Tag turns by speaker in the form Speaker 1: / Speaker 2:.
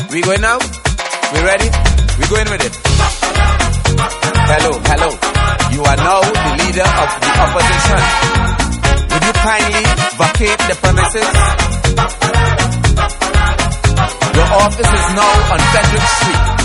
Speaker 1: We going now? We ready? We going with it. Hello. You are now the leader of the opposition. Would you kindly vacate the premises? Your office is now on Frederick Street.